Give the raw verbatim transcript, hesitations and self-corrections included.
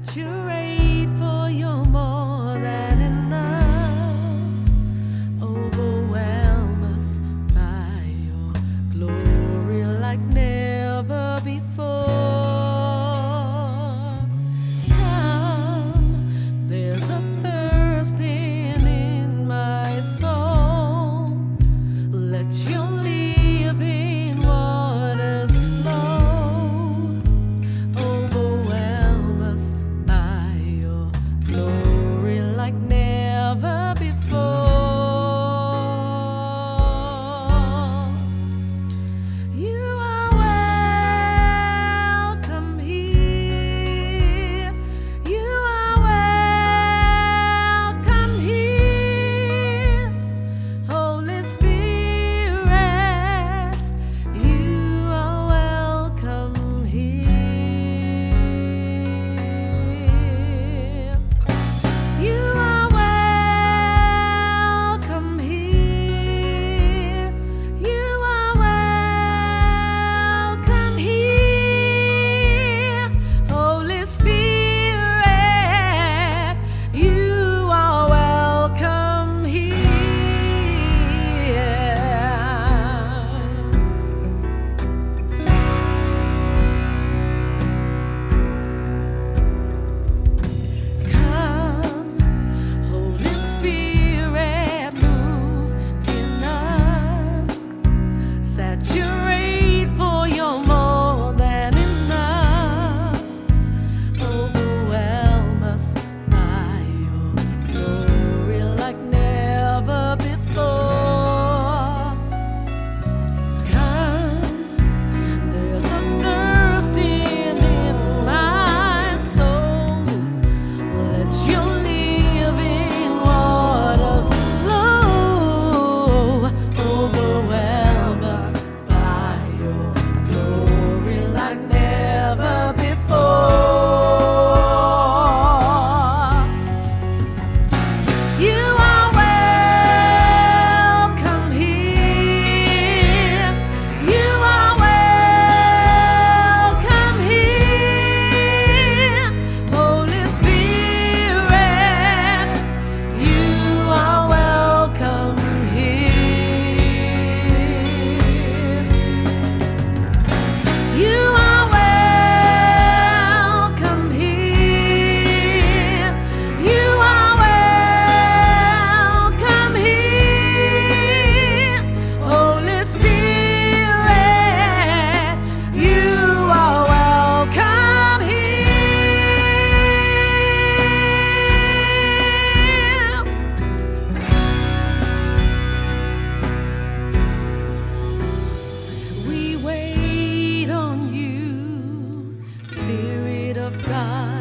saturate, for you're more than enough. Overwhelm us by your glory like never before. Come, there's a thirsting in my soul. Let your living waters flow. Overwhelm us by your glory like never before. You are welcome here. You are welcome here. Holy Spirit, you are welcome here. You are welcome here. You are welcome here. Holy Spirit, you are welcome here. Come, Holy Spirit, move in us. Saturate, for you're more than enough. Overwhelm us by your glory like never before. Come, there's a thirsting in my soul. Let your living waters flow. Overwhelm us by your glory like never before. You are welcome here. You are welcome here. Holy Spirit, you are welcome here. You are welcome here. You are welcome here. Holy Spirit, you are welcome here. We wait on you, Spirit of God.